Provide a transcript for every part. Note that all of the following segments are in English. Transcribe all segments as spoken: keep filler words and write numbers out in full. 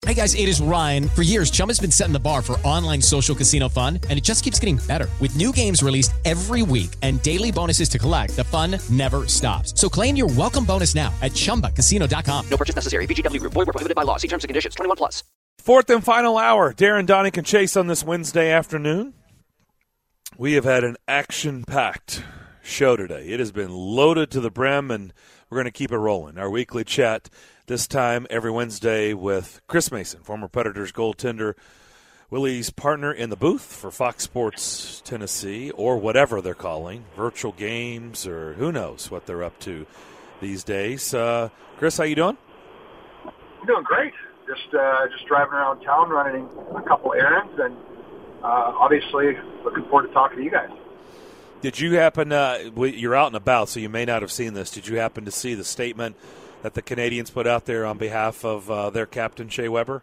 Hey guys, it is Ryan. For years, Chumba's been setting the bar for online social casino fun, and it just keeps getting better. With new games released every week and daily bonuses to collect, the fun never stops. So claim your welcome bonus now at chumba casino dot com. No purchase necessary. V G W Group. Void where prohibited by law. See terms and conditions. twenty-one plus. Fourth and final hour. Darren, Donick, and Chase on this Wednesday afternoon. We have had an action-packed show today. It has been loaded to the brim, and we're going to keep it rolling. Our weekly chat this time every Wednesday with Chris Mason, former Predators goaltender, Willie's partner in the booth for Fox Sports Tennessee, or whatever they're calling, virtual games, or who knows what they're up to these days. Uh, Chris, how you doing? I'm doing great. Just uh, just driving around town, running a couple errands, and uh, obviously looking forward to talking to you guys. Did you happen, uh, you're out and about, so you may not have seen this. Did you happen to see the statement that the Canadians put out there on behalf of uh, their captain, Shea Weber?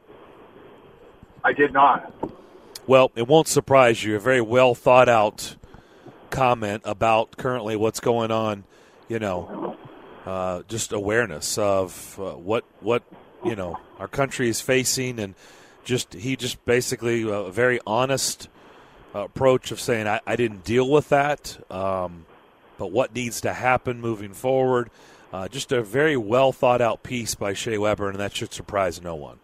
I did not. Well, it won't surprise you. A very well thought out comment about currently what's going on, you know, uh, just awareness of uh, what, what, you know, our country is facing, and just he just basically a very honest approach of saying, I, I didn't deal with that, um, but what needs to happen moving forward. Uh, just a very well thought out piece by Shea Weber, and that should surprise no one.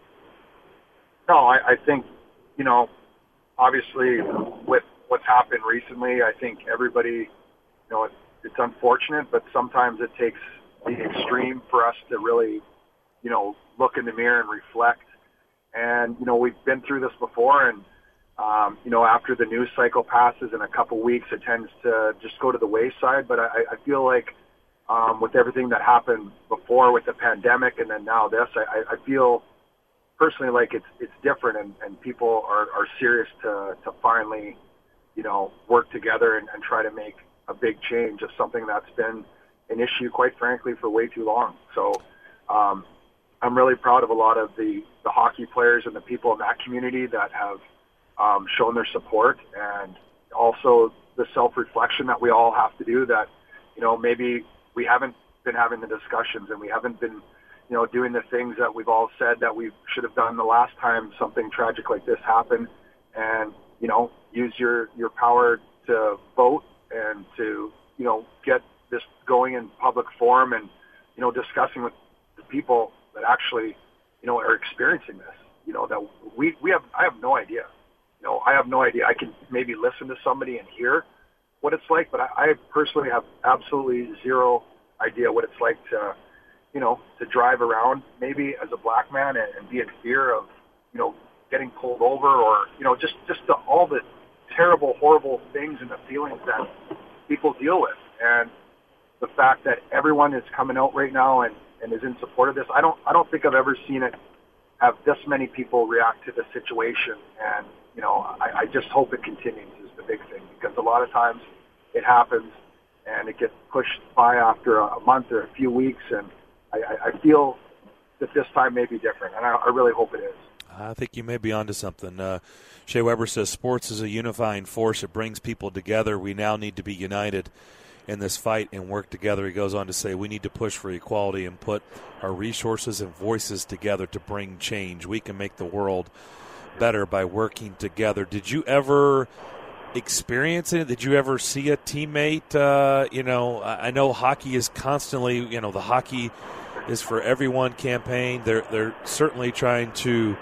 No, I, I think, you know, obviously with what's happened recently, I think everybody, you know, it, it's unfortunate, but sometimes it takes the extreme for us to really, you know, look in the mirror and reflect. And, you know, we've been through this before, and, um, you know, after the news cycle passes in a couple weeks, it tends to just go to the wayside. But I, I feel like um, with everything that happened before with the pandemic and then now this, I, I feel personally like it's it's different, and, and people are, are serious to, to finally, you know, work together and, and try to make a big change of something that's been an issue, quite frankly, for way too long. So um, I'm really proud of a lot of the, the hockey players and the people in that community that have um, shown their support, and also the self-reflection that we all have to do, that, you know, maybe we haven't been having the discussions and we haven't been, you know, doing the things that we've all said that we should have done the last time something tragic like this happened. And, you know, use your, your power to vote and to, you know, get this going in public forum, and, you know, discussing with the people that actually, you know, are experiencing this. You know, that we, we have, I have no idea. You know, I have no idea. I can maybe listen to somebody and hear what it's like, but I, I personally have absolutely zero idea what it's like to, you know, to drive around maybe as a black man and, and be in fear of, you know, getting pulled over, or, you know, just, just the, all the terrible, horrible things and the feelings that people deal with. And the fact that everyone is coming out right now and, and is in support of this, I don't, I don't think I've ever seen it have this many people react to the situation. And, you know, I, I just hope it continues is the big thing, because a lot of times it happens and it gets pushed by after a month or a few weeks, and I, I feel that this time may be different, and I, I really hope it is. I think you may be onto something. Uh, Shea Weber says sports is a unifying force. It brings people together. We now need to be united in this fight and work together. He goes on to say we need to push for equality and put our resources and voices together to bring change. We can make the world better by working together. Did you ever experience it? Did you ever see a teammate? Uh, you know, I know hockey is constantly, you know, the hockey is for everyone campaign. They're they're certainly trying to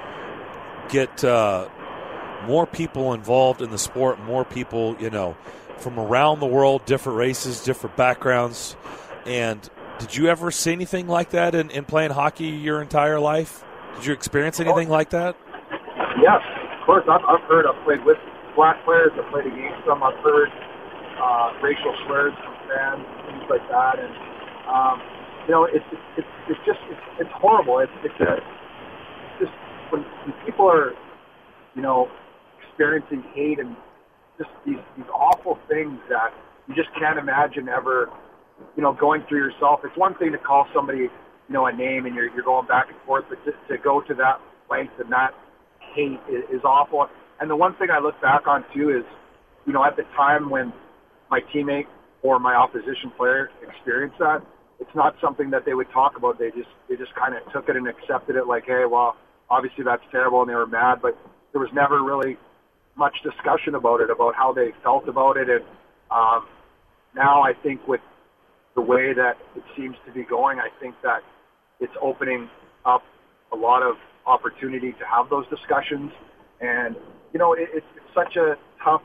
get uh, more people involved in the sport, more people, you know, from around the world, different races, different backgrounds. And did you ever see anything like that in, in playing hockey your entire life? Did you experience anything like that? Yes, of course. I've, I've heard. I've played with black players. I've played against them. I've heard uh, racial slurs from fans, things like that. And, um, you know, it's it's it's just it's, it's horrible. It's it's a, just when, when people are, you know, experiencing hate and just these these awful things that you just can't imagine ever, you know, going through yourself. It's one thing to call somebody, you know, a name and you're you're going back and forth, but to, to go to that length and that hate is, is awful. And the one thing I look back on too is, you know, at the time when my teammate or my opposition player experienced that, it's not something that they would talk about. They just they just kind of took it and accepted it like, hey, well, obviously that's terrible and they were mad, but there was never really much discussion about it, about how they felt about it. And um, now I think with the way that it seems to be going, I think that it's opening up a lot of opportunity to have those discussions. And, you know, it, it's, it's such a tough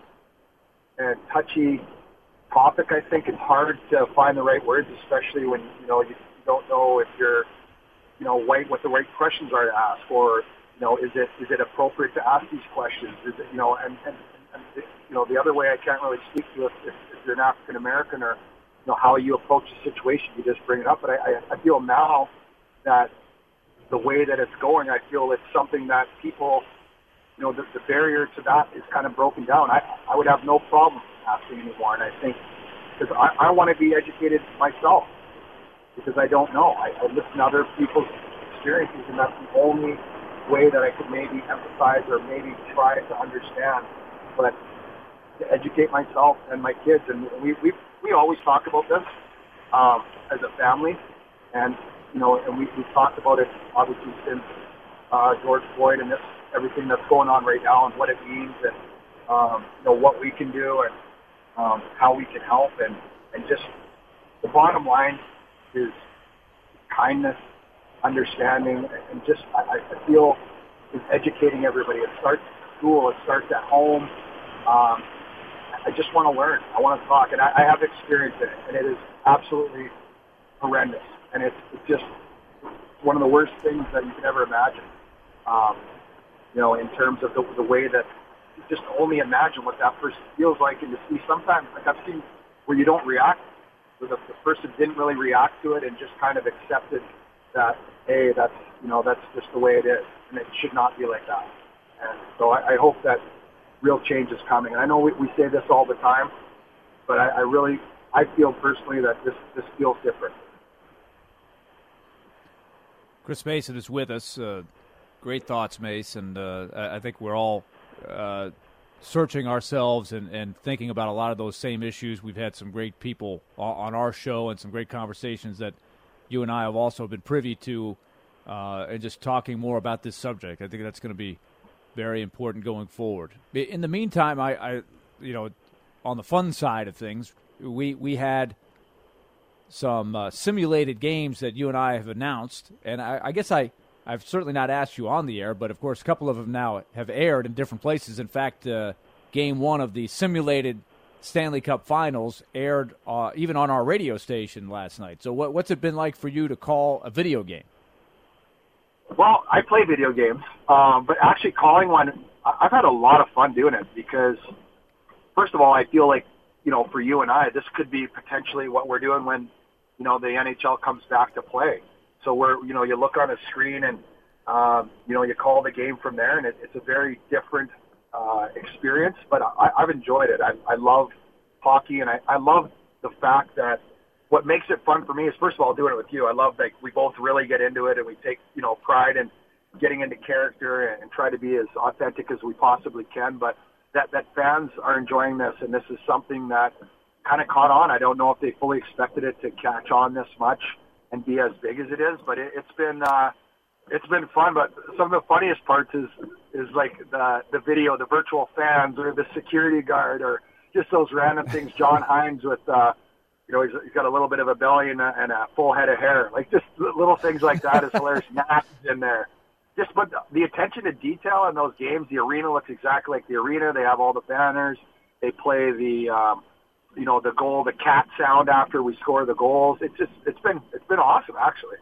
and touchy topic. I think it's hard to find the right words, especially when, you know, you, you don't know if you're, you know, white, what the right questions are to ask, or, you know, is it is it appropriate to ask these questions? Is it, you know, and, and, and you know, the other way I can't really speak to if, if, if you're an African American, or, you know, how you approach the situation, you just bring it up. But I, I, I feel now that the way that it's going, I feel it's something that people, you know, the, the barrier to that is kind of broken down. I, I would have no problem asking anymore, and I think, because I, I want to be educated myself, because I don't know. I, I listen to other people's experiences, and that's the only way that I could maybe empathize or maybe try to understand. But to educate myself and my kids, and we we we always talk about this um, as a family, and you know, and we we've talked about it obviously since uh, George Floyd and this everything that's going on right now, and what it means, and um, you know, what we can do, and um, how we can help, and and just the bottom line is kindness, understanding, and just I, I feel is educating everybody. It starts at school, it starts at home. Um, I just want to learn. I want to talk, and I, I have experience in it, and it is absolutely horrendous. And it's, it's just one of the worst things that you could ever imagine. Um, you know, in terms of the, the way that you just only imagine what that person feels like, and to see sometimes, like I've seen where you don't react, where the, the person didn't really react to it and just kind of accepted that, hey, that's, you know, that's just the way it is, and it should not be like that. And so I, I hope that real change is coming. And I know we, we say this all the time, but I, I really, I feel personally that this, this feels different. Chris Mason is with us. Uh, great thoughts, Mace, and uh, I think we're all uh, searching ourselves and, and thinking about a lot of those same issues. We've had some great people on our show and some great conversations that you and I have also been privy to, uh, and just talking more about this subject. I think that's going to be very important going forward. In the meantime, I, I, you know, on the fun side of things, we we had some uh, simulated games that you and I have announced, and I, I guess I, I've certainly not asked you on the air, but of course a couple of them now have aired in different places. In fact, uh, game one of the simulated Stanley Cup Finals aired uh, even on our radio station last night. So what, what's it been like for you to call a video game? Well, I play video games, um, but actually calling one, I've had a lot of fun doing it because, first of all, I feel like, you know, for you and I, this could be potentially what we're doing when, you know, the N H L comes back to play. So we're, you know, you look on a screen and, um, you know, you call the game from there, and it, it's a very different uh, experience, but I, I've enjoyed it. I, I love hockey, and I, I love the fact that what makes it fun for me is, first of all, doing it with you. I love that we both really get into it, and we take, you know, pride in getting into character and, and try to be as authentic as we possibly can. But that, that fans are enjoying this, and this is something that kind of caught on. I don't know if they fully expected it to catch on this much and be as big as it is, but it, it's been uh, it's been fun. But some of the funniest parts is is like the the video, the virtual fans, or the security guard, or just those random things. John Hines with. Uh, You know, he's, he's got a little bit of a belly and a, and a full head of hair. Like, just little things like that is hilarious. Naps in there. Just, but the attention to detail in those games, the arena looks exactly like the arena. They have all the banners. They play the, um, you know, the goal, the cat sound after we score the goals. It's just, it's been, it's been awesome, actually.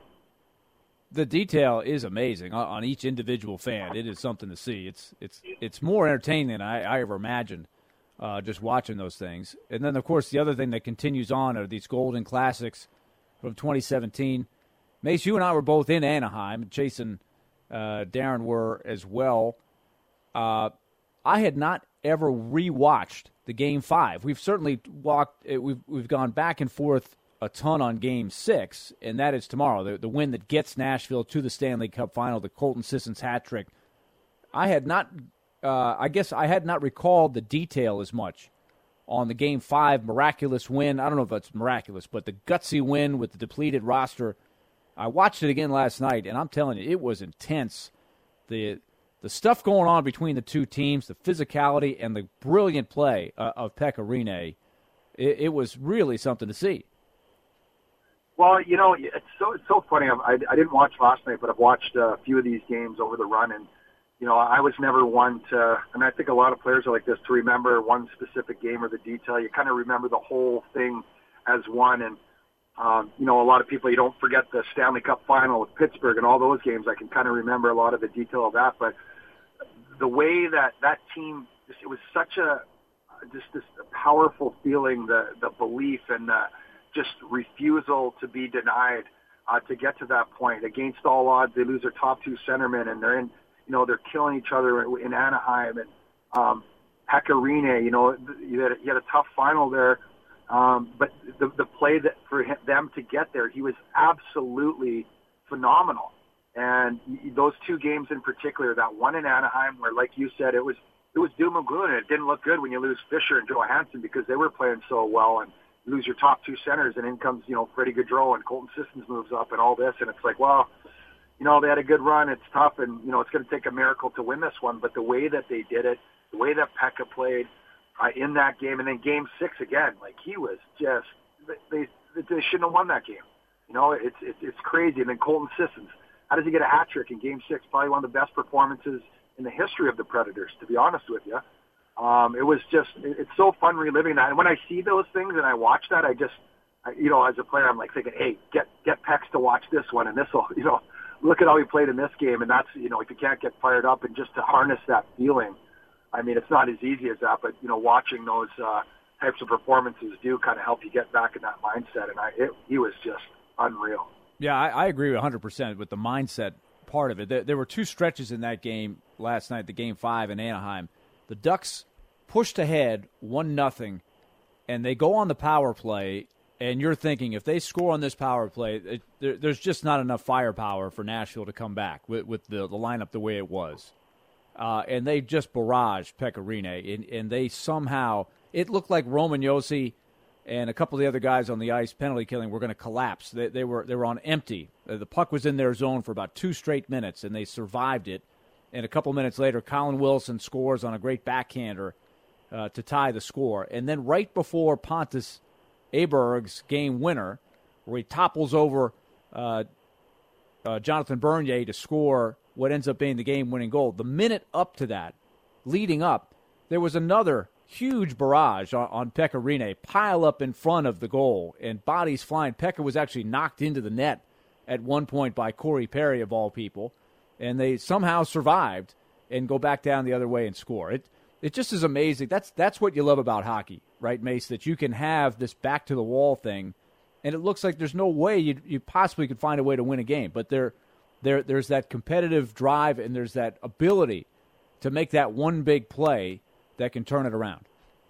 The detail is amazing on, on each individual fan. It is something to see. It's, it's, it's more entertaining than I, I ever imagined. Uh, just watching those things. And then, of course, the other thing that continues on are these Golden Classics from twenty seventeen. Mace, you and I were both in Anaheim. Chase and uh, Darren were as well. Uh, I had not ever rewatched the Game five. We've certainly walked, we've, we've gone back and forth a ton on Game six, and that is tomorrow, the, the win that gets Nashville to the Stanley Cup Final, the Colton Sissons hat trick. I had not Uh, I guess I had not recalled the detail as much on the Game five miraculous win. I don't know if that's miraculous, but the gutsy win with the depleted roster. I watched it again last night, and I'm telling you, it was intense. the the stuff going on between the two teams, the physicality and the brilliant play uh, of Pekka Rinne, it, it was really something to see. Well, you know, it's so it's so funny. I, I didn't watch last night, but I've watched a few of these games over the run, and you know, I was never one to, and I think a lot of players are like this, to remember one specific game or the detail. You kind of remember the whole thing as one, and um, you know, a lot of people, you don't forget the Stanley Cup final with Pittsburgh and all those games. I can kind of remember a lot of the detail of that, but the way that that team, it was such a just this powerful feeling, the the belief and the just refusal to be denied uh, to get to that point. Against all odds, they lose their top two centermen, and they're in, you know, they're killing each other in Anaheim. And um, Pekka Rinne, you know, he had, a, he had a tough final there, um, but the, the play that for him, them to get there, he was absolutely phenomenal. And those two games in particular, that one in Anaheim, where, like you said, it was it was doom and gloom, and it didn't look good when you lose Fisher and Johansson because they were playing so well, and lose your top two centers, and in comes, you know, Freddie Gaudreau, and Colton Sissons moves up and all this, and it's like, well, you know, they had a good run, it's tough, and, you know, it's going to take a miracle to win this one, but the way that they did it, the way that Pekka played uh, in that game, and then game six again, like, he was just, they they shouldn't have won that game. You know, it's it's, it's crazy. And then Colton Sissons, how does he get a hat trick in game six? Probably one of the best performances in the history of the Predators, to be honest with you. Um, it was just, it's so fun reliving that. And when I see those things and I watch that, I just, I, you know, as a player, I'm like thinking, hey, get, get Pex to watch this one. And this will, you know, look at how he played in this game. And that's, you know, if you can't get fired up and just to harness that feeling, I mean, it's not as easy as that, but, you know, watching those uh, types of performances do kind of help you get back in that mindset. And I, it, he was just unreal. Yeah, I, I agree one hundred percent with the mindset part of it. There, there were two stretches in that game last night, the game five in Anaheim. The Ducks pushed ahead one nothing, and they go on the power play, and you're thinking if they score on this power play, it, there, there's just not enough firepower for Nashville to come back with, with the, the lineup the way it was. Uh, and they just barraged Pekka Rinne, and, and they somehow – it looked like Roman Josi and a couple of the other guys on the ice penalty killing were going to collapse. They, they were they were on empty. The puck was in their zone for about two straight minutes, and they survived it. And a couple minutes later, Colin Wilson scores on a great backhander uh, to tie the score. And then right before Pontus Aberg's game winner, where he topples over uh, uh, Jonathan Bernier to score what ends up being the game-winning goal, the minute up to that, leading up, there was another huge barrage on, on Pekka Rinne, pile up in front of the goal, and bodies flying. Pekka was actually knocked into the net at one point by Corey Perry, of all people. And they somehow survived and go back down the other way and score. It it just is amazing. That's that's what you love about hockey, right, Mace? That you can have this back-to-the-wall thing, and it looks like there's no way you you possibly could find a way to win a game. But there, there there's that competitive drive, and there's that ability to make that one big play that can turn it around.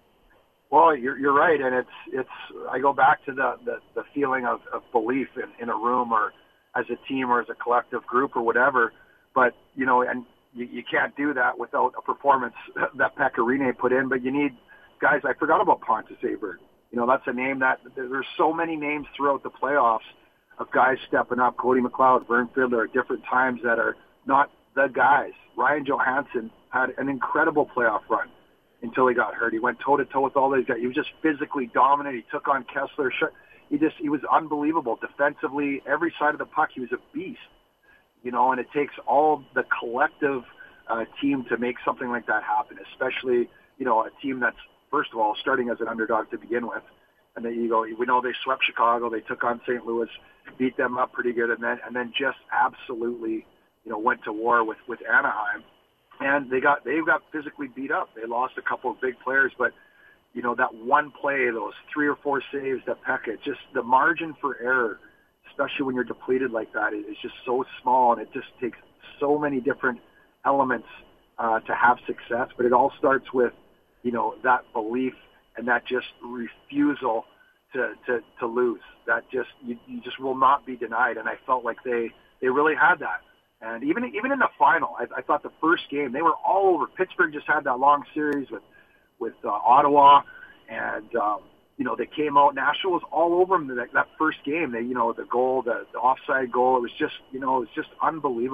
Well, you're you're right, and it's it's. I go back to the the, the feeling of, of belief in, in a room or as a team or as a collective group or whatever. But, you know, and you, you can't do that without a performance that Pekka Rinne put in. But you need guys. I forgot about Pontus Aberg. You know, that's a name that there's so many names throughout the playoffs of guys stepping up. Cody McLeod, Vern Fiddler at different times that are not the guys. Ryan Johansson had an incredible playoff run until he got hurt. He went toe-to-toe with all these guys. He was just physically dominant. He took on Kessler. He just he was unbelievable. Defensively, every side of the puck, he was a beast. You know, and it takes all the collective uh, team to make something like that happen, especially, you know, a team that's, first of all, starting as an underdog to begin with. And then you go, we know they swept Chicago, they took on Saint Louis, beat them up pretty good, and then and then just absolutely, you know, went to war with, with Anaheim. And they got they got physically beat up. They lost a couple of big players, but, you know, that one play, those three or four saves that Pekka, just the margin for error, especially when you're depleted like that, it's just so small, and it just takes so many different elements uh, to have success. But it all starts with, you know, that belief and that just refusal to, to, to lose. That just you, you just will not be denied. And I felt like they, they really had that. And even even in the final, I, I thought the first game they were all over. Pittsburgh just had that long series with with uh, Ottawa, and um, you know, they came out. Nashville was all over them that, that first game. They, you know, the goal, the, the offside goal. It was just, you know, it was just unbelievable.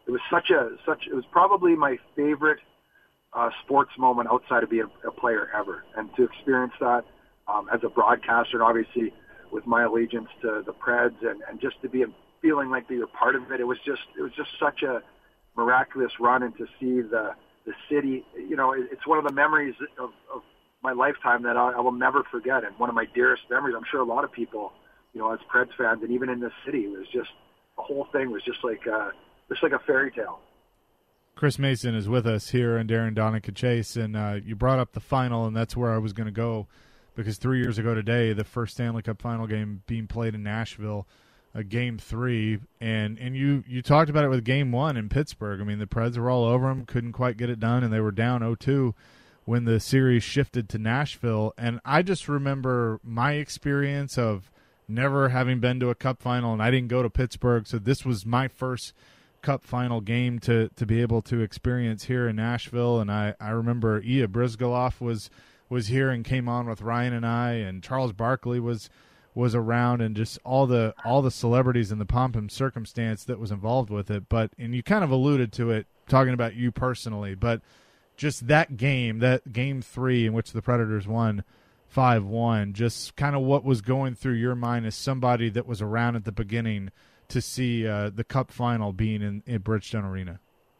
it was such a such it was probably my favorite uh, sports moment outside of being a player ever, and to experience that um, as a broadcaster, and obviously with my allegiance to the Preds, and, and just to be feeling like you're part of it. It was just it was just such a miraculous run, and to see the the city. You know, it, it's one of the memories of, of my lifetime that I, I will never forget, and one of my dearest memories. I'm sure a lot of people, you know, as Preds fans, and even in this city, it was just the whole thing was just like uh, just like a fairy tale. Chris Mason is with us here on Darren, Donick, and Chase, and uh, you brought up the final, and that's where I was going to go, because three years ago today, the first Stanley Cup final game being played in Nashville, uh, game three, and, and you, you talked about it with game one in Pittsburgh. I mean, the Preds were all over them, couldn't quite get it done, and they were down oh two when the series shifted to Nashville. And I just remember my experience of never having been to a Cup final, and I didn't go to Pittsburgh, so this was my first Cup final game to, to be able to experience here in Nashville. And I, I remember Ilya Bryzgalov was was here and came on with Ryan and I, and Charles Barkley was was around, and just all the all the celebrities and the pomp and circumstance that was involved with it. But and you kind of alluded to it talking about you personally, but just that game, that game three in which the Predators won five one, just kind of what was going through your mind as somebody that was around at the beginning to see uh, the Cup final being in, in Bridgestone Arena.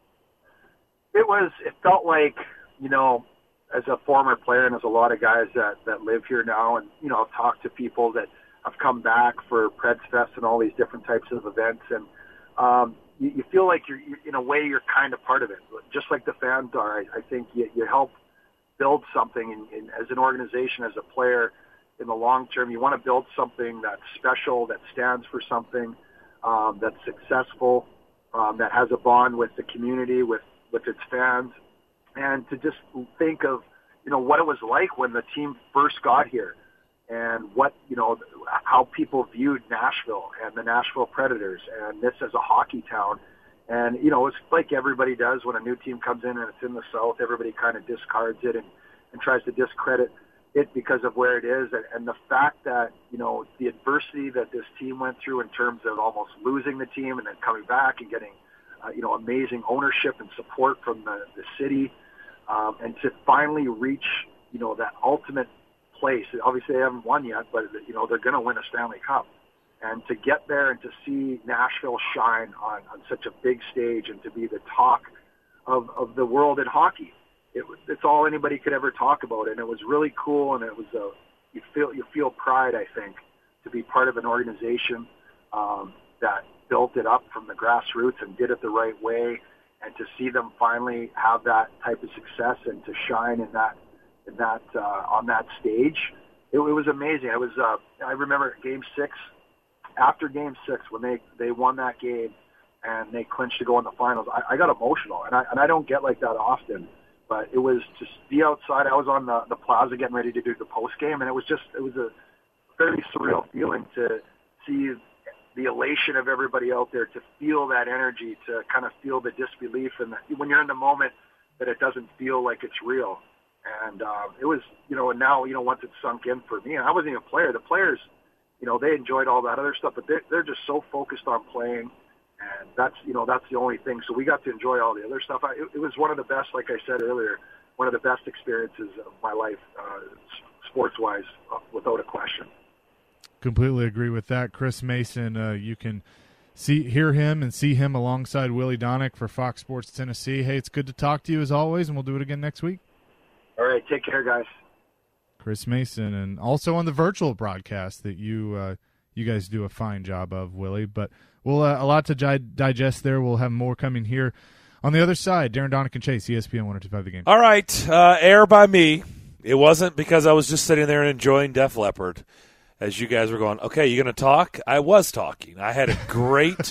It was, it felt like, you know, as a former player, and as a lot of guys that, that live here now, and, you know, I've talked to people that have come back for Preds Fest and all these different types of events, and um, you, you feel like you're, you, in a way, you're kind of part of it. Just like the fans are, I, I think you, you help build something in, in, as an organization, as a player, in the long term. You want to build something that's special, that stands for something, um, that's successful, um, that has a bond with the community, with, with its fans. And to just think of, you know, what it was like when the team first got here, and what, you know, how people viewed Nashville and the Nashville Predators, and this as a hockey town. And, you know, it's like everybody does when a new team comes in and it's in the South, everybody kind of discards it and, and tries to discredit it because of where it is. And, and the fact that, you know, the adversity that this team went through in terms of almost losing the team and then coming back and getting, uh, you know, amazing ownership and support from the, the city, um, and to finally reach, you know, that ultimate place. Obviously they haven't won yet, but, you know, they're going to win a Stanley Cup. And to get there and to see Nashville shine on, on such a big stage, and to be the talk of, of the world in hockey, it, it's all anybody could ever talk about. And it was really cool, and it was a, you feel you feel pride, I think, to be part of an organization um, that built it up from the grassroots and did it the right way, and to see them finally have that type of success and to shine in that in that uh, on that stage. It, it was amazing. It was. Uh, I remember Game Six. After Game Six, when they, they won that game and they clinched to go in the finals, I, I got emotional, and I and I don't get like that often. But it was just be outside. I was on the, the plaza getting ready to do the post game, and it was just it was a very surreal feeling to see the elation of everybody out there, to feel that energy, to kind of feel the disbelief, and the, when you're in the moment, that it doesn't feel like it's real. And uh, it was, you know, and now, you know, once it sunk in for me, and I wasn't even a player. The players, you know, they enjoyed all that other stuff, but they're, they're just so focused on playing, and that's, you know, that's the only thing. So we got to enjoy all the other stuff. I, it, it was one of the best, like I said earlier, one of the best experiences of my life, uh, sports-wise, uh, without a question. Completely agree with that. Chris Mason, uh, you can see, hear him and see him alongside Willie Donick for Fox Sports Tennessee. Hey, it's good to talk to you as always, and we'll do it again next week. All right, take care, guys. Chris Mason, and also on the virtual broadcast that you uh, you guys do a fine job of, Willie. But we'll uh, a lot to gi- digest there. We'll have more coming here on the other side. Darren, Donick, and Chase, E S P N one oh two point five The Game. All right, uh, air by me. It wasn't because I was just sitting there and enjoying Def Leppard as you guys were going, okay, you going to talk? I was talking. I had a great,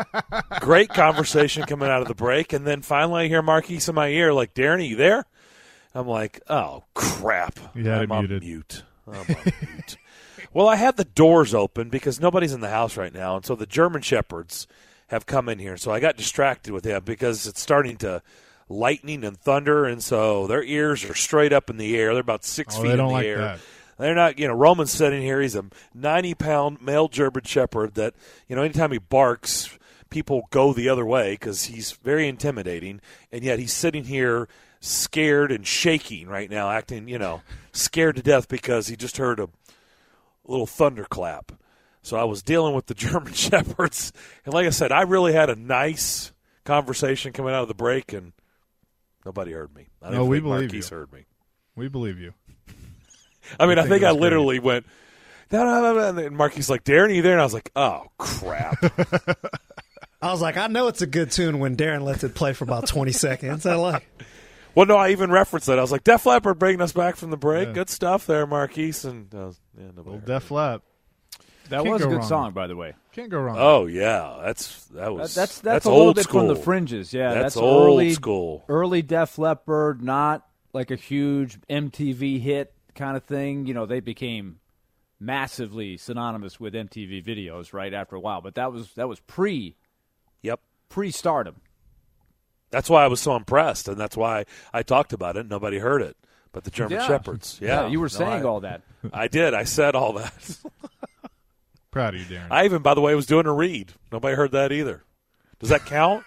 great conversation coming out of the break, and then finally I hear Marquise in my ear like, Darren, are you there? I'm like, oh, crap. You had I'm it on muted. mute. I'm on mute. Well, I had the doors open because nobody's in the house right now, and so the German Shepherds have come in here. So I got distracted with them because it's starting to lightning and thunder, and so their ears are straight up in the air. They're about six oh, feet they don't in the like air. That. They're not, you know, Roman's sitting here. He's a ninety-pound male German Shepherd that, you know, anytime he barks, people go the other way because he's very intimidating, and yet he's sitting here scared and shaking right now, acting, you know, scared to death because he just heard a little thunderclap. So I was dealing with the German Shepherds, and like I said, I really had a nice conversation coming out of the break, and nobody heard me. I don't No, we think believe Marquise you. heard me. We believe you. I mean, I I think think it I was literally went, no, no, no, no, and Marquise like, Darren, are you there? And I was like, oh, crap. I was like, I know it's a good tune when Darren lets it play for about twenty seconds. I like it. Well, no, I even referenced that. I was like, Def Leppard bringing us back from the break. Yeah. Good stuff there, Marquise. And uh, yeah, nobody Little heard Def me. Lap. That Can't was a go good wrong. song, by the way. Can't go wrong. Oh, yeah. That's that That, was that's, that's that's a little old bit school. from the fringes. Yeah, That's that's, old early, school. Early Def Leppard, not like a huge M T V hit kind of thing. You know, they became massively synonymous with M T V videos right after a while. But that was that was pre Yep. pre stardom. That's why I was so impressed, and that's why I talked about it. Nobody heard it, but the German Yeah. Shepherds. Yeah, you were No, saying I- all that. I did. I said all that. Proud of you, Darren. I even, by the way, was doing a read. Nobody heard that either. Does that count?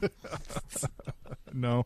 No.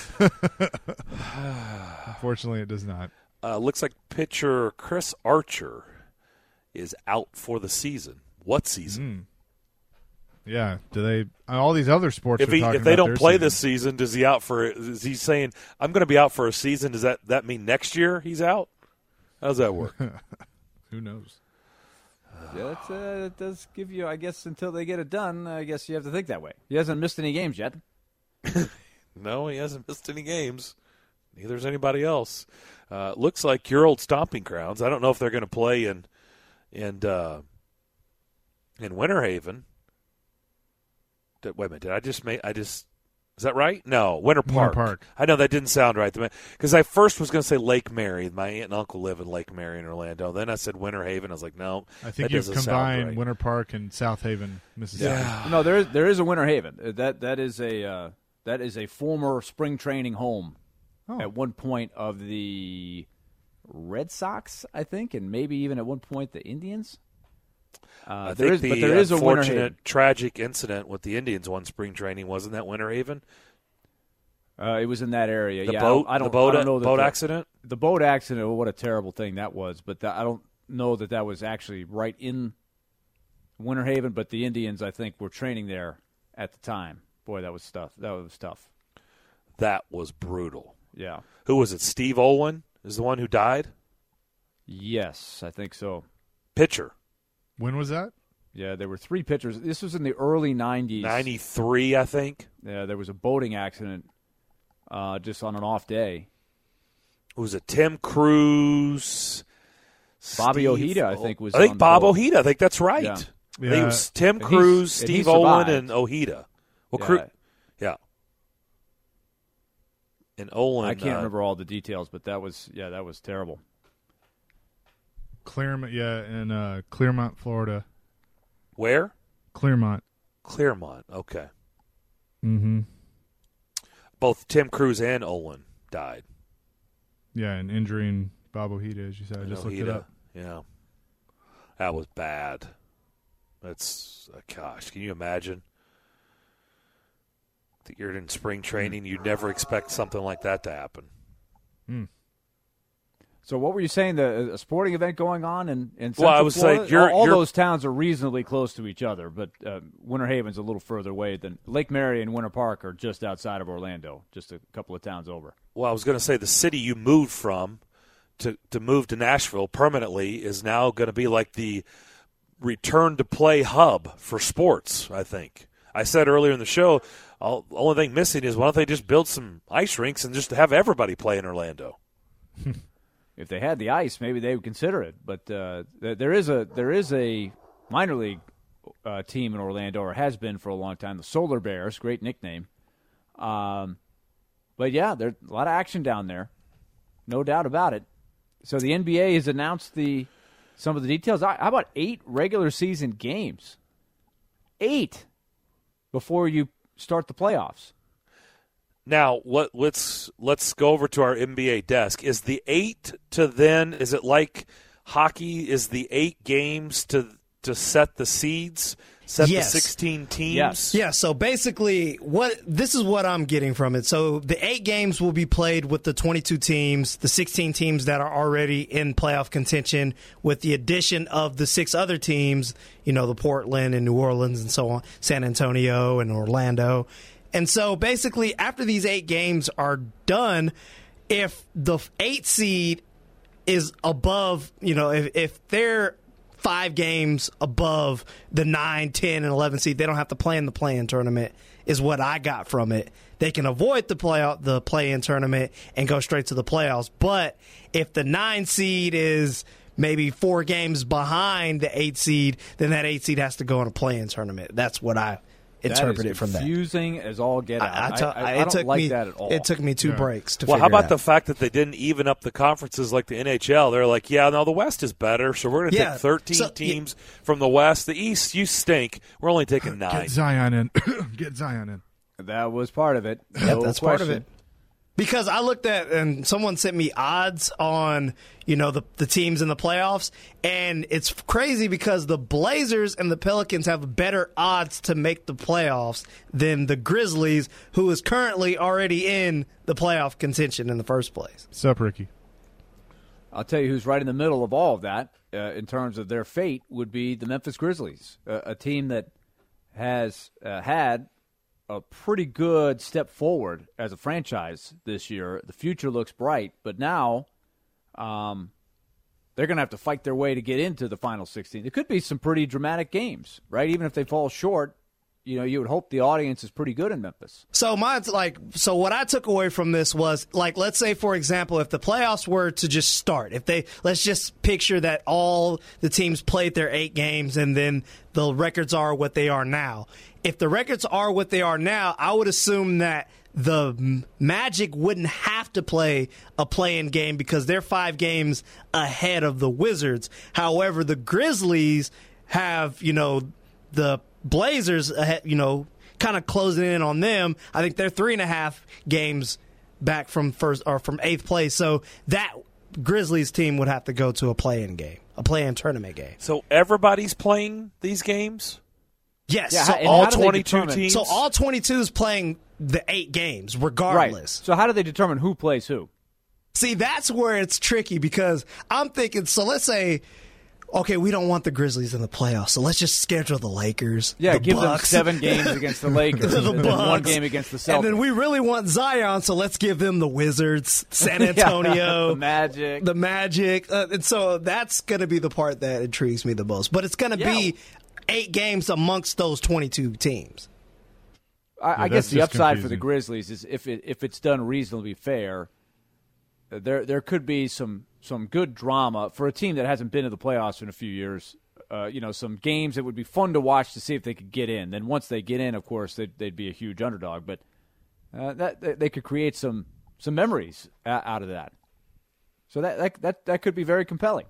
Unfortunately, it does not. Uh, looks like pitcher Chris Archer is out for the season. What season? Yeah. Do they? All these other sports. If are he talking if they about don't their play season. this season, does he out for? Is he saying I'm going to be out for a season? Does that that mean next year he's out? How does that work? Who knows? Yeah, that's, uh, it does give you, I guess, until they get it done, I guess you have to think that way. He hasn't missed any games yet. No, he hasn't missed any games. Neither has anybody else. Uh, looks like your old stomping grounds. I don't know if they're going to play in in uh, in Winter Haven. Did, wait a minute. Did I just make? I just is that right? No, Winter Winter Park. Park. I know that didn't sound right because I first was going to say Lake Mary. My aunt and uncle live in Lake Mary in Orlando. Then I said Winter Haven. I was like, no, I think that you've doesn't sound combined right. Winter Park and South Haven, Mississippi. Yeah. No, there is there is a Winter Haven. Uh, That that is a uh, that is a former spring training home Oh. at one point of the Red Sox, I think, and maybe even at one point the Indians. Uh, I there think is, the but there is a Winter unfortunate, Haven. tragic incident with the Indians one spring training wasn't that Winter Haven? Uh, it was in that area. The yeah, boat, I don't, the boat, I don't know that boat the, accident. The boat accident. What a terrible thing that was. But that, I don't know that that was actually right in Winter Haven. But the Indians, I think, were training there at the time. Boy, that was tough. That was tough. That was brutal. Yeah. Who was it? Steve Olin is the one who died? Yes, I think so. Pitcher. When was that? Yeah, there were three pitchers. This was in the early nineties. ninety-three, I think. Yeah, there was a boating accident uh, just on an off day. Who was it? Tim Cruz. Bobby Steve Ojeda, I O- think, was I think on the Bob boat. Ojeda. I think that's right. Yeah. I think Yeah. it was Tim And he's- Cruz, and he Steve Olin, survived. and Ojeda. Well, Yeah. Cruz. Yeah. And Olin. I can't uh, remember all the details, but that was yeah, that was terrible. Claremont, yeah, in uh, Clearmont, Florida. Where? Clearmont. Claremont. Okay. Mm-hmm. Both Tim Cruz and Olin died. Yeah, and injuring Bob Ojeda, as you said. I just looked it Ojeda. up. Yeah. That was bad. That's, uh, gosh, can you imagine? That you're in spring training, you'd never expect something like that to happen. So what were you saying? The a sporting event going on in, in Central Well, I was Florida? saying you're- all, all you're- those towns are reasonably close to each other, but uh, Winter Haven's a little further away than Lake Mary and Winter Park are just outside of Orlando, just a couple of towns over. Well, I was going to say the city you moved from to, to move to Nashville permanently is now going to be like the return to play hub for sports, I think. I said earlier in the show, all, the only thing missing is why don't they just build some ice rinks and just have everybody play in Orlando? If they had the ice, maybe they would consider it. But uh, th- there is a there is a minor league uh, team in Orlando, or has been for a long time, the Solar Bears. Great nickname. Um, but yeah, there's a lot of action down there, no doubt about it. So the N B A has announced the some of the details. How about eight regular season games? Eight before you start the playoffs. Now, let, let's let's go over to our N B A desk. Is the eight to then? Is it like hockey? Is the eight games to to set the seeds? set Yes. the sixteen teams? Yes. Yeah, so basically, what this is what I'm getting from it. So the eight games will be played with the twenty-two teams, the sixteen teams that are already in playoff contention, with the addition of the six other teams, you know, the Portland and New Orleans and so on, San Antonio and Orlando. And so basically, after these eight games are done, if the eight seed is above, you know, if, if they're five games above the nine, ten, and eleven seed, they don't have to play in the play-in tournament, is what I got from it. They can avoid the play the play-in tournament and go straight to the playoffs. But if the nine seed is maybe four games behind the eight seed, then that eight seed has to go in a play-in tournament. That's what I interpret it from that. Confusing as all get out. I, I, I, t- I, I it don't took like me, that at all. It took me two Yeah. breaks to Well, figure how it about out. the fact that they didn't even up the conferences like the N H L? They're like, yeah, no, the West is better, so we're going to Yeah, take thirteen so- teams from the West. The East, you stink. We're only taking nine. Get Zion in. Get Zion in. That was part of it. Yep, No that's part of question. it. Because I looked at, and someone sent me odds on, you know, the the teams in the playoffs, and it's crazy because the Blazers and the Pelicans have better odds to make the playoffs than the Grizzlies, who is currently already in the playoff contention in the first place. What's up, Ricky? I'll tell you who's right in the middle of all of that uh, in terms of their fate would be the Memphis Grizzlies, uh, a team that has uh, had a pretty good step forward as a franchise this year. The future looks bright, but now um, they're going to have to fight their way to get into the final sixteen. It could be some pretty dramatic games, right? Even if they fall short, you know, you would hope the audience is pretty good in Memphis. So mine's like, so what I took away from this was, like, let's say, for example, if the playoffs were to just start, if they, let's just picture that all the teams played their eight games and then the records are what they are now. If the records are what they are now, I would assume that the Magic wouldn't have to play a play-in game because they're five games ahead of the Wizards. However, the Grizzlies have, you know, the Blazers, you know, kind of closing in on them. I think they're three and a half games back from first or from eighth place. So that Grizzlies team would have to go to a play-in game, a play-in tournament game. So everybody's playing these games? Yes. Yeah, so and all how do they twenty-two determine- teams? So all twenty-two is playing the eight games, regardless. Right. So how do they determine who plays who? See, that's where it's tricky because I'm thinking, so let's say, okay, we don't want the Grizzlies in the playoffs, so let's just schedule the Lakers. Yeah, the give Bucks, them seven games against the Lakers, the and then one Bucks, game against the Celtics. and then we really want Zion, so let's give them the Wizards, San Yeah, Antonio, the Magic. the Magic, uh, and so that's going to be the part that intrigues me the most. But it's going to Yeah. be eight games amongst those twenty-two teams. I, I Yeah, guess that's the just upside for the confusing. Grizzlies is if it if it's done reasonably fair, uh, there there could be some some good drama for a team that hasn't been to the playoffs in a few years. Uh, you know, some games that would be fun to watch to see if they could get in. Then once they get in, of course, they'd, they'd be a huge underdog. But uh, that they could create some some memories out of that. So that that that, that could be very compelling.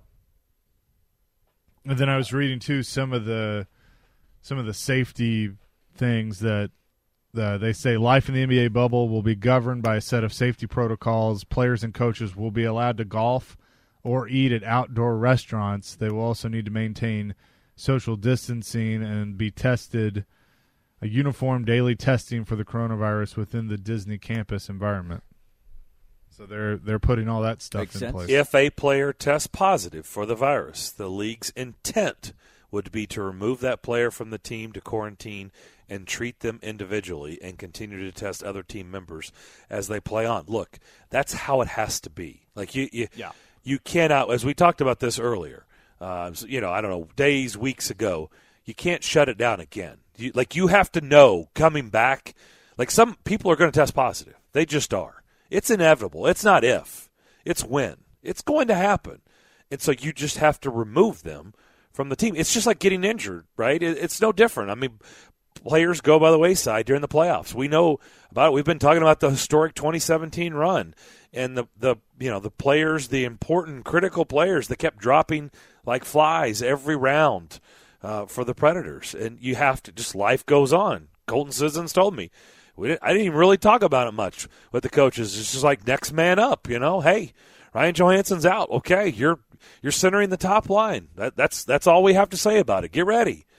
And then I was reading too some of the some of the safety things that uh, they say life in the N B A bubble will be governed by a set of safety protocols. Players and coaches will be allowed to golf or eat at outdoor restaurants. They will also need to maintain social distancing and be tested, a uniform daily testing for the coronavirus within the Disney campus environment. So they're they're putting all that stuff Makes in sense. place. If a player tests positive for the virus, the league's intent would be to remove that player from the team, to quarantine and treat them individually, and continue to test other team members as they play on. Look, that's how it has to be. Like you, you, Yeah. you cannot, as we talked about this earlier, uh, you know, I don't know, days, weeks ago, you can't shut it down again. You, like you have to know coming back, like some people are going to test positive. They just are. It's inevitable. It's not if. It's when. It's going to happen. And so you just have to remove them from the team. It's just like getting injured, right? It, it's no different. I mean, players go by the wayside during the playoffs. We know about it. We've been talking about the historic twenty seventeen run and the, the you know, the players, the important, critical players that kept dropping like flies every round uh, for the Predators. And you have to just – life goes on. Colton Sissons told me. We didn't, I didn't even really talk about it much with the coaches. It's just like next man up, you know. Hey, Ryan Johansson's out. Okay, you're you're centering the top line. That, that's that's all we have to say about it. Get ready.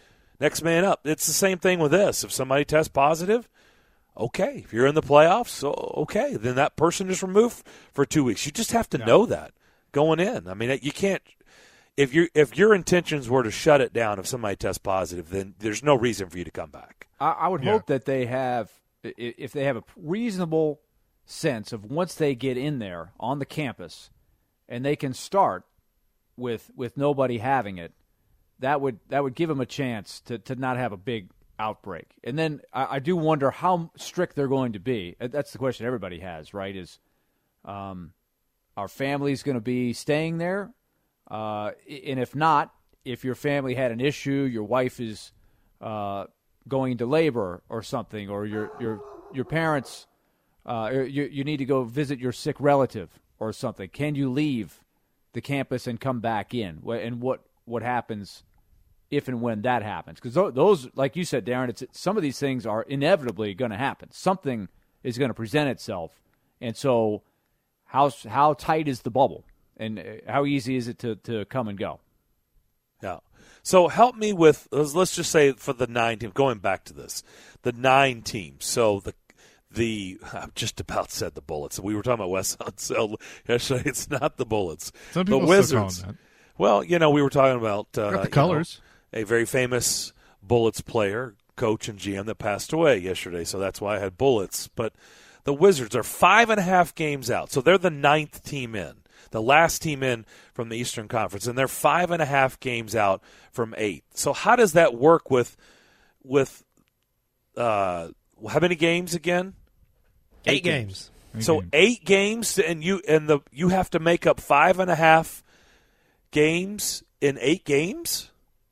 next man up. It's the same thing with this. If somebody tests positive, okay. If you're in the playoffs, so okay, then that person is removed for two weeks. You just have to yeah. know that going in. I mean, you can't if you if your intentions were to shut it down if somebody tests positive, then there's no reason for you to come back. I, I would yeah. hope that they have, if they have a reasonable sense of once they get in there on the campus, and they can start with with nobody having it, that would that would give them a chance to to not have a big outbreak. And then I, I do wonder how strict they're going to be. That's the question everybody has, right? Is um, our families going to be staying there? Uh, and if not, if your family had an issue, your wife is uh, going into labor or something, or your your your parents, uh, you you need to go visit your sick relative or something. Can you leave the campus and come back in? And what what happens if and when that happens? Because those, like you said, Darren, it's some of these things are inevitably going to happen. Something is going to present itself, and so how how tight is the bubble, and how easy is it to, to come and go? Yeah. So help me with, let's just say for the nine teams, going back to this, the nine teams. So the the I just about said the Bullets. We were talking about West Unseld yesterday. It's not the Bullets. Some people the Wizards. Still call them that. Well, you know, we were talking about uh, Got the colors. Know, a very famous Bullets player, coach and G M that passed away yesterday. So that's why I had Bullets. But the Wizards are five and a half games out. So they're the ninth team in, the last team in from the Eastern Conference, and they're five and a half games out from eight. So how does that work with with uh, how many games again? Eight, eight games. games. Eight so games. eight games, and you and the you have to make up five and a half games in eight games.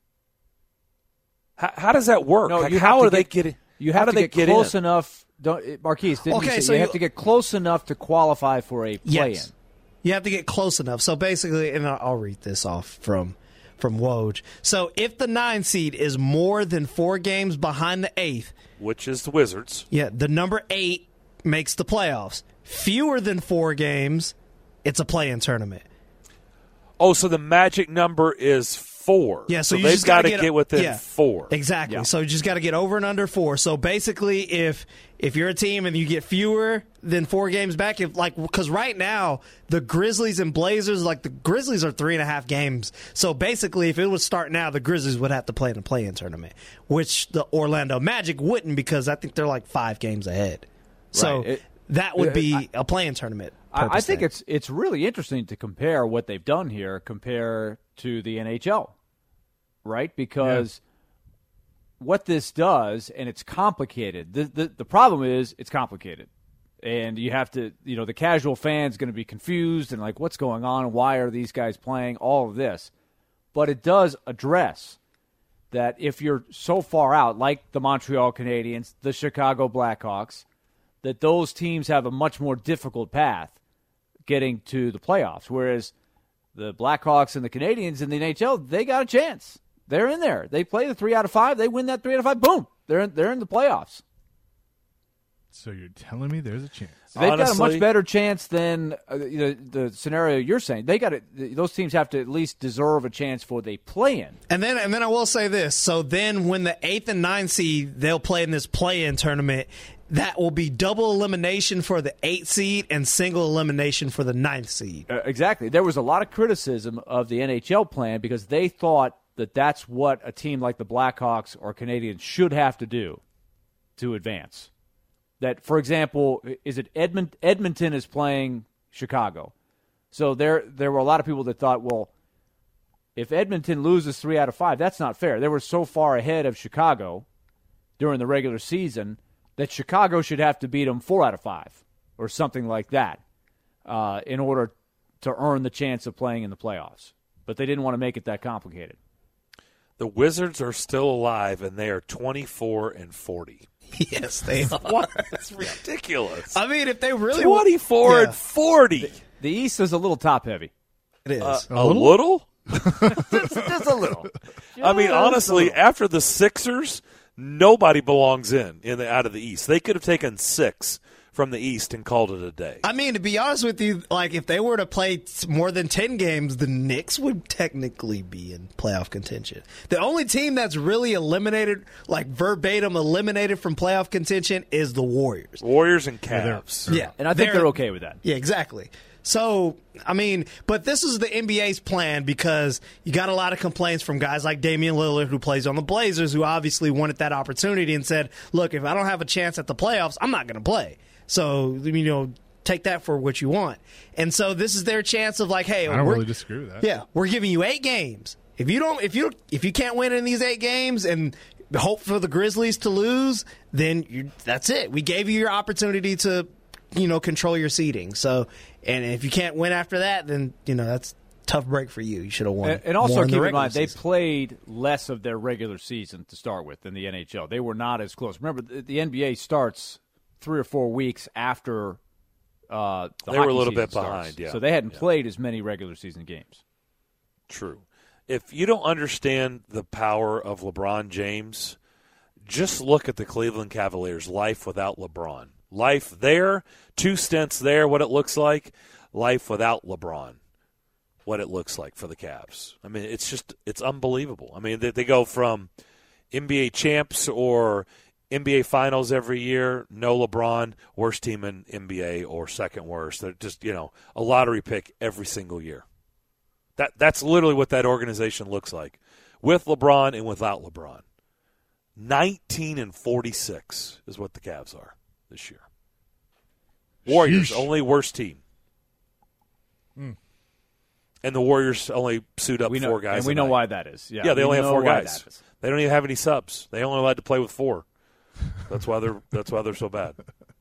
How, how does that work? No, like, you how have are to they get, getting? You have how to do they get, get close in? enough. Don't, Marquise, didn't Okay, you say so you, you have to get close enough to qualify for a play-in? Yes. You have to get close enough. So basically, and I'll read this off from from Woj. So if the nine seed is more than four games behind the eighth, which is the Wizards, yeah, the number eight makes the playoffs. Fewer than four games, it's a play-in tournament. Oh, so the magic number is four. Yeah, so, so you they've just got to to get within yeah, four. Exactly. Yeah. So you just got to get over and under four. So basically, if if you're a team and you get fewer than four games back, if like because right now the Grizzlies and Blazers, like the Grizzlies are three and a half games. So basically, if it would start now, the Grizzlies would have to play in a play-in tournament, which the Orlando Magic wouldn't because I think they're like five games ahead. So Right. It, that would be I, a play-in tournament. I, I think thing. it's it's really interesting to compare what they've done here compare to the N H L, right? Because yeah. what this does, and it's complicated. The, the the problem is it's complicated, and you have to, you know, the casual fan's going to be confused and like, what's going on? Why are these guys playing? All of this, but it does address that if you're so far out, like the Montreal Canadiens, the Chicago Blackhawks, that those teams have a much more difficult path getting to the playoffs, whereas the Blackhawks and the Canadiens in the N H L, they got a chance. They're in there. They play the three out of five. They win that three out of five. Boom. They're in, they're in the playoffs. So you're telling me there's a chance? They've Honestly, got a much better chance than uh, the, the scenario you're saying. They got to, those teams have to at least deserve a chance for the play-in. And then, and then I will say this. So then, when the eighth and ninth seed they'll play in this play-in tournament, that will be double elimination for the eighth seed and single elimination for the ninth seed. Uh, exactly. There was a lot of criticism of the N H L plan because they thought that that's what a team like the Blackhawks or Canadiens should have to do to advance. That, for example, is it Edmont- Edmonton is playing Chicago. So there there were a lot of people that thought, well, if Edmonton loses three out of five, that's not fair. They were so far ahead of Chicago during the regular season that Chicago should have to beat them four out of five or something like that uh, in order to earn the chance of playing in the playoffs. But they didn't want to make it that complicated. The Wizards are still alive, and they are twenty-four and forty. Yes, they are. What? That's ridiculous. I mean, if they really twenty-four yeah. and forty. The, the East is a little top-heavy. It is. Uh, A a little? little? just, just a little. I mean, Just honestly, a little. after the Sixers, nobody belongs in, in the, out of the East. They could have taken six from the East and called it a day. I mean, to be honest with you, like if they were to play t- more than ten games, the Knicks would technically be in playoff contention. The only team that's really eliminated, like verbatim eliminated from playoff contention, is the Warriors. Warriors and Cavs. Yeah, And I think they're, they're okay with that. Yeah, exactly. So, I mean, but this is the N B A's plan because you got a lot of complaints from guys like Damian Lillard, who plays on the Blazers, who obviously wanted that opportunity and said, look, if I don't have a chance at the playoffs, I'm not going to play. So, you know, take that for what you want. And so this is their chance of like, hey, I don't we're, really disagree with that. Yeah, we're giving you eight games. If you don't, if you if you can't win in these eight games and hope for the Grizzlies to lose, then you, that's it. We gave you your opportunity to, you know, control your seeding. So, and if you can't win after that, then you know that's a tough break for you. You should have won. And, and also more in keep the in mind, season. they played less of their regular season to start with than the N H L. They were not as close. Remember, the, the N B A starts three or four weeks after uh, the They were a hockey little season bit starts. behind, yeah. So they hadn't Yeah. played as many regular season games. True. If you don't understand the power of LeBron James, just look at the Cleveland Cavaliers' life without LeBron. Life there, two stints there, what it looks like. Life without LeBron, what it looks like for the Cavs. I mean, it's just, it's unbelievable. I mean, they, they go from N B A champs or N B A finals every year, no LeBron, worst team in N B A or second worst. They're just, you know, a lottery pick every single year. That That's literally what that organization looks like, with LeBron and without LeBron. nineteen and forty-six is what the Cavs are this year. Warriors, Sheesh. only worst team. Mm. And the Warriors only suit up we know, four guys. and we a know night. why that is. Yeah, Yeah, they we only have know four why guys. that is. They don't even have any subs. They only allowed to play with four. That's why they're that's why they're so bad.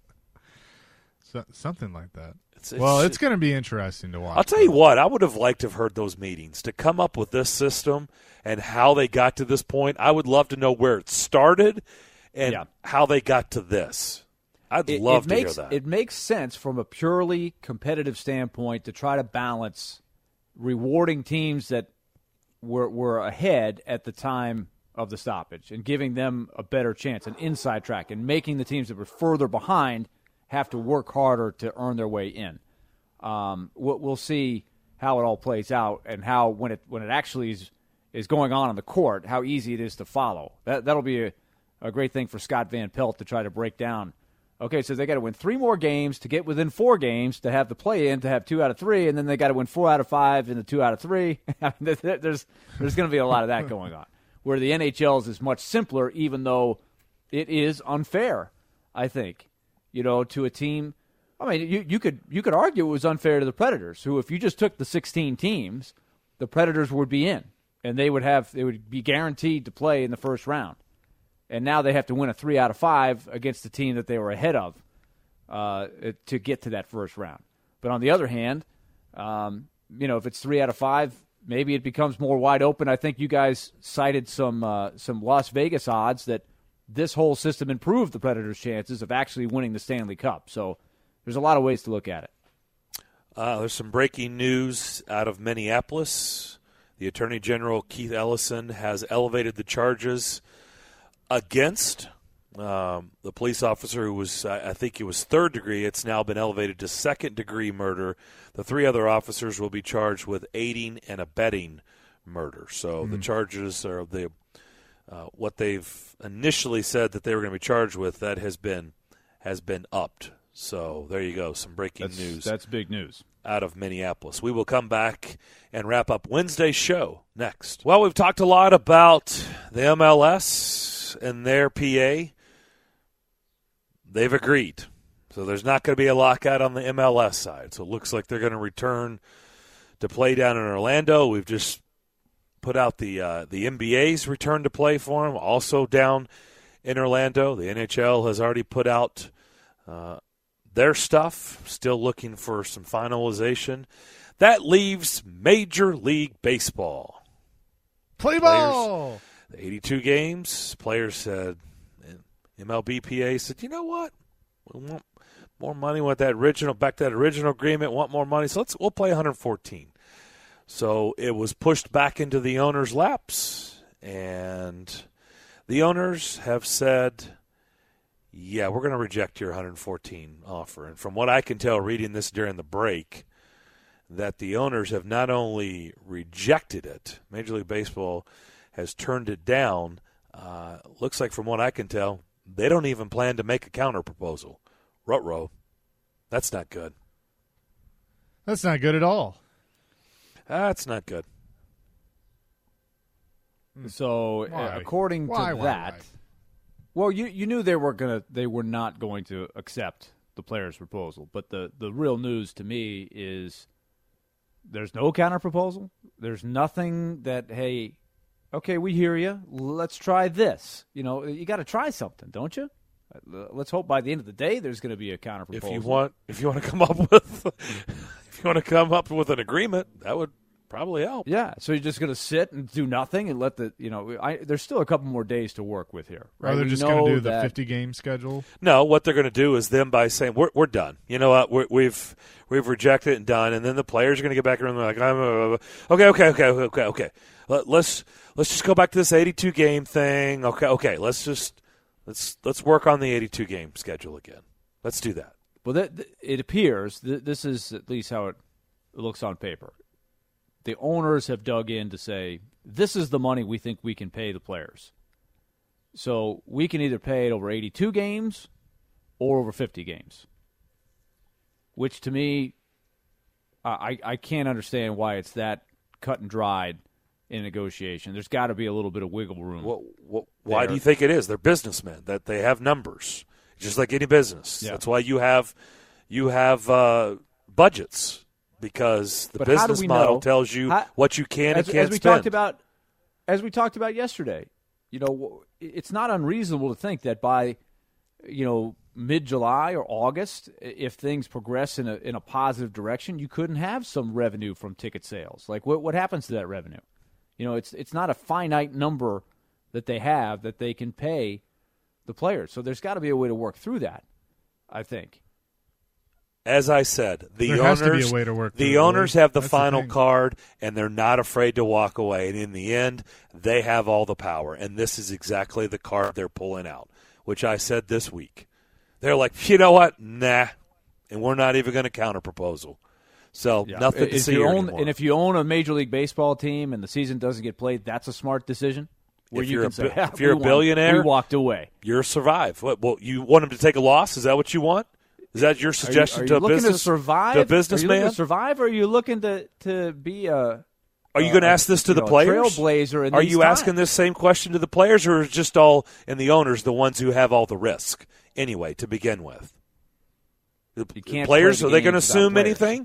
So, something like that. It's, it's, Well, it's going to be interesting to watch. I'll tell you what, I would have liked to have heard those meetings to come up with this system and how they got to this point. I would love to know where it started and Yeah. how they got to this. I'd It, love it to makes, hear that. It makes sense from a purely competitive standpoint to try to balance rewarding teams that were were ahead at the time of the stoppage and giving them a better chance, an inside track, and making the teams that were further behind have to work harder to earn their way in. Um, we'll, we'll see how it all plays out and how when it when it actually is is going on on the court, how easy it is to follow. That that'll be a, a great thing for Scott Van Pelt to try to break down. Okay, so they got to win three more games to get within four games to have the play-in to have two out of three, and then they got to win four out of five and the two out of three. there's there's going to be a lot of that going on. Where the N H L's is much simpler, even though it is unfair, I think, you know, to a team. I mean, you, you could you could argue it was unfair to the Predators, who if you just took the sixteen teams, the Predators would be in, and they would have they would be guaranteed to play in the first round. And now they have to win a three out of five against the team that they were ahead of uh, to get to that first round. But on the other hand, um, you know, if it's three out of five, maybe it becomes more wide open. I think you guys cited some uh, some Las Vegas odds that this whole system improved the Predators' chances of actually winning the Stanley Cup. So there's a lot of ways to look at it. Uh, there's some breaking news out of Minneapolis. The Attorney General, Keith Ellison, has elevated the charges against um, the police officer who was, I think it was third degree. It's now been elevated to second degree murder. The three other officers will be charged with aiding and abetting murder. So mm-hmm. the charges are the uh, what they've initially said that they were going to be charged with. That has been has been upped. So there you go, some breaking that's, news. That's big news. Out of Minneapolis. We will come back and wrap up Wednesday's show next. Well, we've talked a lot about the M L S and their P A. They've agreed. So there's not going to be a lockout on the M L S side. So it looks like they're going to return to play down in Orlando. We've just put out the uh, the N B A's return to play for them, also down in Orlando. The N H L has already put out uh, their stuff, still looking for some finalization. That leaves Major League Baseball. Play Players, ball! the eighty-two games, players said, M L B P A said, you know what? We want more money. We want that original, back to that original agreement, want more money. So let's we'll play one hundred fourteen. So it was pushed back into the owners' laps, and the owners have said, yeah, we're going to reject your one hundred fourteen offer. And from what I can tell, reading this during the break, that the owners have not only rejected it, Major League Baseball has turned it down. Uh, looks like, from what I can tell, they don't even plan to make a counter proposal. Ruh-roh. That's not good. That's not good at all. That's not good. So, uh, according Why, to why, that, why? well, you you knew they were gonna they were not going to accept the players' proposal. But the the real news to me is there's no counter proposal. There's nothing that, hey, okay, we hear you. Let's try this. You know, you got to try something, don't you? Let's hope by the end of the day there's going to be a counter proposal. If you want, if you want to come up with, if you want to come up with an agreement, that would probably help. Yeah. So you're just going to sit and do nothing and let the, you know, I, there's still a couple more days to work with here. Right? Are they We just going know to do the that- fifty-game schedule? No, what they're going to do is them by saying we're we're done. You know what? We're, we've we've rejected it and done, and then the players are going to get back around and they're like, I'm, uh, okay, okay, okay, okay, okay. Let, let's let's just go back to this eighty-two game thing. Okay, okay. Let's just let's let's work on the eighty-two game schedule again. Let's do that. Well, that, th- it appears th- this is at least how it looks on paper. The owners have dug in to say, this is the money we think we can pay the players. So we can either pay it over eighty-two games or over fifty games, which to me, I, I can't understand why it's that cut and dried in negotiation. There's got to be a little bit of wiggle room. What, what, why there. do you think it is? They're businessmen. That they have numbers, just like any business. Yeah. That's why you have you have uh, budgets, because the But how do business we model know- tells you how- what you can as, and can't as we spend. talked about, as we talked about yesterday, you know, it's not unreasonable to think that by, you know, mid-July or August, if things progress in a in a positive direction, you couldn't have some revenue from ticket sales. Like, what what happens to that revenue? You know, it's it's not a finite number that they have that they can pay the players. So there's got to be a way to work through that, I think. As I said, the There owners has to be a way to work the through it, owners Willie. have the That's the final thing. card, and they're not afraid to walk away. And in the end, they have all the power. And this is exactly the card they're pulling out, which I said this week. They're like, you know what? Nah. And we're not even going to counter proposal. So Yeah. nothing to if see you here own, anymore. And if you own a Major League Baseball team and the season doesn't get played, that's a smart decision. Where If you you're can a say, bi- "Ah, if you're we a won. billionaire, we walked away. You're survive. What? Well, you want them to take a loss? Is that what you want? Is that your suggestion are you, are to you a looking business to survive? to a Are you looking businessman? to survive, or are you looking to, to be a? Are you going to ask this to you the know, a players? trailblazer in Are these you asking times? this same question to the players, or is just all and the owners the ones who have all the risk anyway to begin with? The You can't players, play are the they going to games without assume players. anything?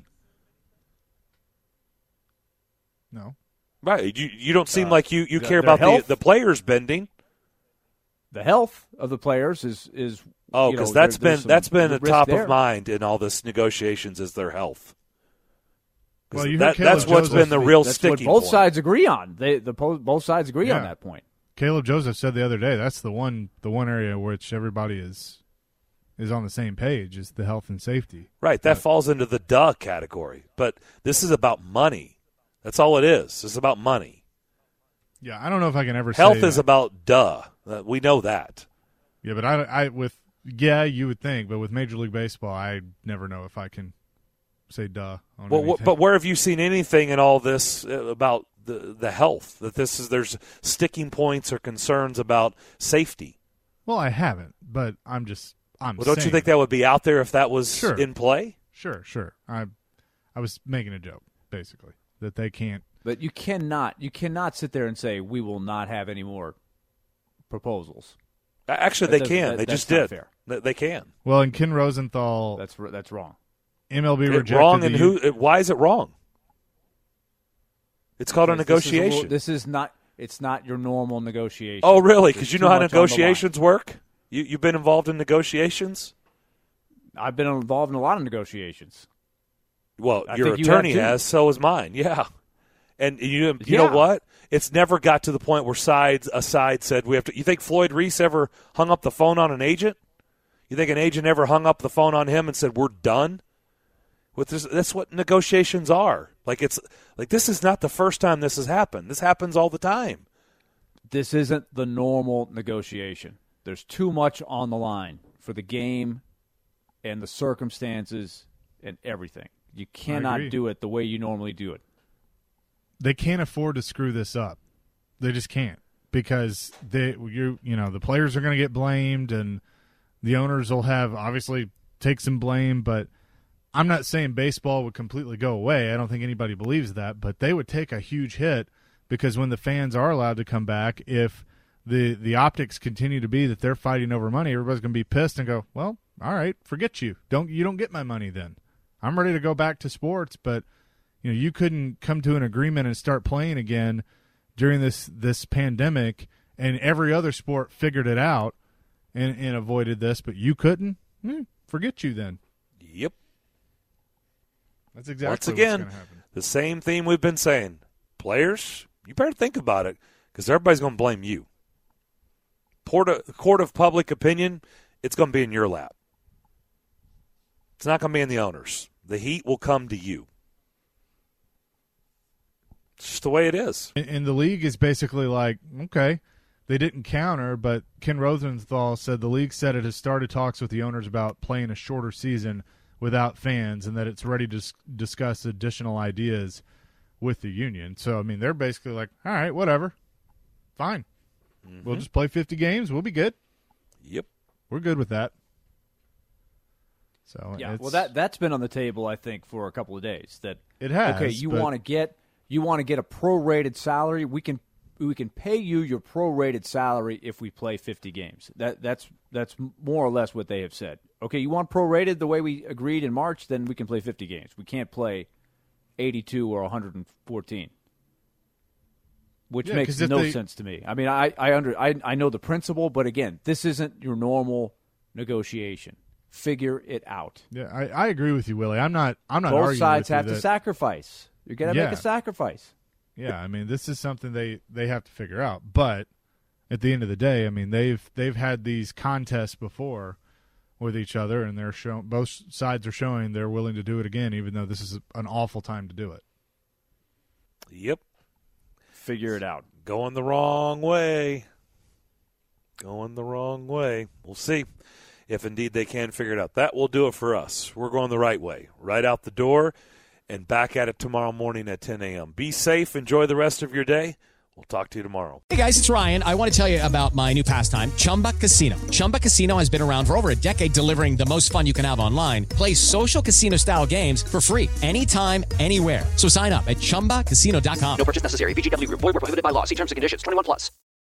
No. Right. You you don't seem Uh, like you, you the- care their about health? the the players bending. The health of the players is is Oh, you know, because that's there- there's been some that's been a risk top there. of mind in all this negotiations is their health. 'Cause Well, you that, heard Caleb that's what's Joseph been the speak- real That's what sticking both point. sides agree on. They the po- both sides agree on Yeah. that point. Caleb Joseph said the other day that's the one the one area which everybody is is on the same page is the health and safety. Right, that But- falls into the duh category. But this is about money. That's all it is. It's about money. Yeah, I don't know if I can ever Health say is that. about duh. Uh, We know that. Yeah, but I, I with yeah, you would think, but with Major League Baseball, I never know if I can say duh on Well, wh- anything. but where have you seen anything in all this uh, about the the health? That this is there's sticking points or concerns about safety. well, I haven't, but I'm just I'm Well, don't you saying- think that would be out there if that was Sure. in play? Sure, sure. I I was making a joke basically that they can't. But you cannot you cannot sit there and say we will not have any more proposals. A- Actually, That they doesn't- can. that- they that's just not did. fair. They- They can. Well, and Ken Rosenthal, That's r- that's wrong. M L B It- rejected wrong the and who? it- Why is it wrong? It's called a This is little- negotiation. This is not. It's not your normal negotiation. Oh, really? There's Because you too know how much on the line. negotiations work? You, you've been involved in negotiations? I've been involved in a lot of negotiations. Well, I your think you have attorney too. has, so is mine. Yeah. And you, you know Yeah. what? It's never got to the point where sides a side said we have to. You think Floyd Reese ever hung up the phone on an agent? You think an agent ever hung up the phone on him and said we're done? With this, that's what negotiations are. Like it's like this is not the first time this has happened. This happens all the time. This isn't the normal negotiation. There's too much on the line for the game and the circumstances and everything. You cannot do it the way you normally do it. They can't afford to screw this up. They just can't, because they you you know the players are going to get blamed and the owners will have obviously take some blame. But I'm not saying baseball would completely go away. I don't think anybody believes that, but they would take a huge hit, because when the fans are allowed to come back, if the the optics continue to be that they're fighting over money, everybody's going to be pissed and go, well, all right, forget you. Don't you don't get my money then. I'm ready to go back to sports, but you know, you couldn't come to an agreement and start playing again during this, this pandemic, and every other sport figured it out and, and avoided this, but you couldn't? Hmm, forget you then. Yep. That's exactly Once again, what's going to happen. The same theme we've been saying. Players, you better think about it, because everybody's going to blame you. Court of, court of public opinion, it's going to be in your lap. It's not going to be in the owners. The heat will come to you. It's just the way it is. And, and the league is basically like, okay, they didn't counter, but Ken Rosenthal said the league said it has started talks with the owners about playing a shorter season without fans, and that it's ready to s- discuss additional ideas with the union. So, I mean, they're basically like, all right, whatever. Fine. Mm-hmm. We'll just play fifty games. We'll be good. Yep. We're good with that. So yeah, it's, well, that that's been on the table, I think, for a couple of days. That it has. Okay, you but... want to get you want to get a prorated salary. We can we can pay you your prorated salary if we play fifty games. That that's that's more or less what they have said. Okay, you want prorated the way we agreed in March, then we can play fifty games. We can't play eighty-two or one hundred fourteen, which yeah, makes no they... sense to me. I mean, I I under I I know the principle, but again, this isn't your normal negotiation. Figure it out. Yeah, I, I agree with you, Willie. I'm not. I'm not. Both arguing sides with you have that, to sacrifice. You're gonna yeah. make a sacrifice. Yeah, I mean, this is something they, they have to figure out. But at the end of the day, I mean, they've they've had these contests before with each other, and they're show, both sides are showing they're willing to do it again, even though this is an awful time to do it. Yep. Figure it out. Going the wrong way. Going the wrong way. We'll see if indeed they can figure it out. That will do it for us. We're going the right way, right out the door, and back at it tomorrow morning at ten a.m. Be safe. Enjoy the rest of your day. We'll talk to you tomorrow. Hey, guys, it's Ryan. I want to tell you about my new pastime, Chumba Casino. Chumba Casino has been around for over a decade, delivering the most fun you can have online. Play social casino-style games for free anytime, anywhere. So sign up at chumba casino dot com. No purchase necessary. V G W Group. Void where prohibited by law. See terms and conditions. twenty-one plus.